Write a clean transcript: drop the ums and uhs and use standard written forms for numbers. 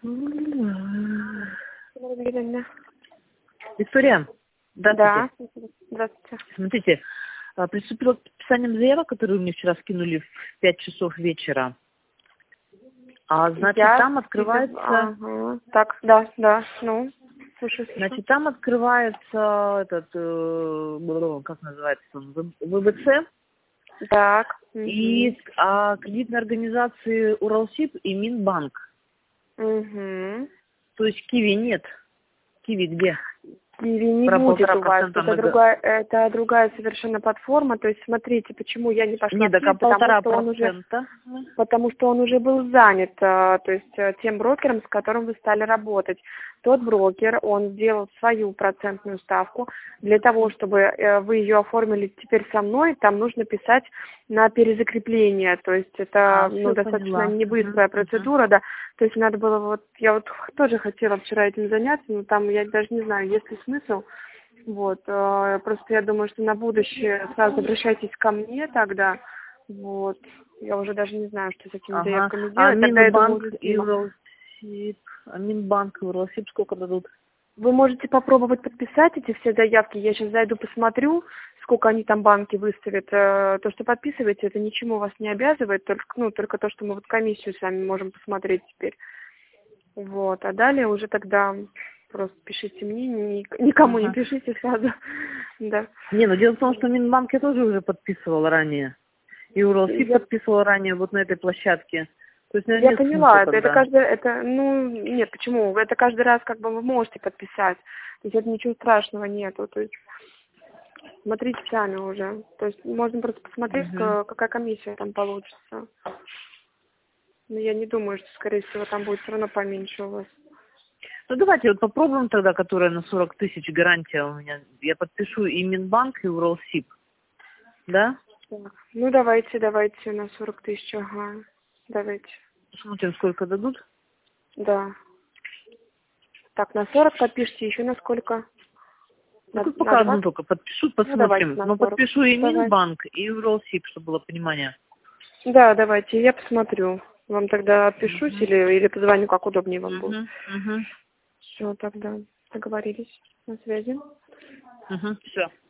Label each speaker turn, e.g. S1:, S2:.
S1: Виктория,
S2: Да,
S1: здравствуйте.
S2: здравствуйте.
S1: Смотрите, приступила к подписаниям заявок, которые вы мне вчера скинули в 5 часов вечера. Значит, там открывается...
S2: Ага. Так, да, ну, слушаю.
S1: Значит, там открывается этот, как называется он, ВВЦ.
S2: Так.
S1: И кредитные организации Уралсиб и Минбанк.
S2: Угу.
S1: То есть Киви нет. Киви где?
S2: Киви не
S1: Про
S2: будет у вас.
S1: 1,5%
S2: Это другая совершенно платформа. То есть смотрите, почему я не пошла
S1: нет,
S2: в Киви, потому что он уже был занят, то есть тем брокером, с которым вы стали работать. Тот брокер, он сделал свою процентную ставку. Для того, чтобы вы ее оформили теперь со мной, там нужно писать на перезакрепление. То есть это достаточно не быстрая процедура, да. То есть надо было я тоже хотела вчера этим заняться, но там я даже не знаю, есть ли смысл. Просто я думаю, что на будущее сразу обращайтесь ко мне тогда. Я уже даже не знаю, что с этими заявками делать.
S1: Минбанк и Уралсиб сколько дадут?
S2: Вы можете попробовать подписать эти все заявки. Я сейчас зайду, посмотрю, сколько они там банки выставят. То, что подписываете, это ничему вас не обязывает, только то, что мы комиссию сами можем посмотреть теперь. А далее уже тогда просто пишите мне, никому не пишите сразу. Да.
S1: Дело в том, что Минбанк я тоже уже подписывала ранее. И Уралсиб подписывала ранее на этой площадке. То есть,
S2: я поняла, нет, почему? Это каждый раз вы можете подписать. То есть это ничего страшного нету. То есть смотрите сами уже. То есть можно просто посмотреть, какая комиссия там получится. Но я не думаю, что, скорее всего, там будет все равно поменьше у вас.
S1: Давайте попробуем тогда, которая на 40 тысяч гарантия у меня. Я подпишу и Минбанк, и Уралсиб. Да?
S2: Давайте на 40 тысяч, Давайте.
S1: Посмотрим, сколько дадут.
S2: Да. Так, на 40 подпишите, еще на сколько?
S1: Тут пока одну только подпишу, посмотрим. Но подпишу и Минбанк, и Уралсиб, чтобы было понимание.
S2: Да, давайте, я посмотрю. Вам тогда отпишусь или позвоню, как удобнее вам будет. Все, тогда договорились. На связи.
S1: Все.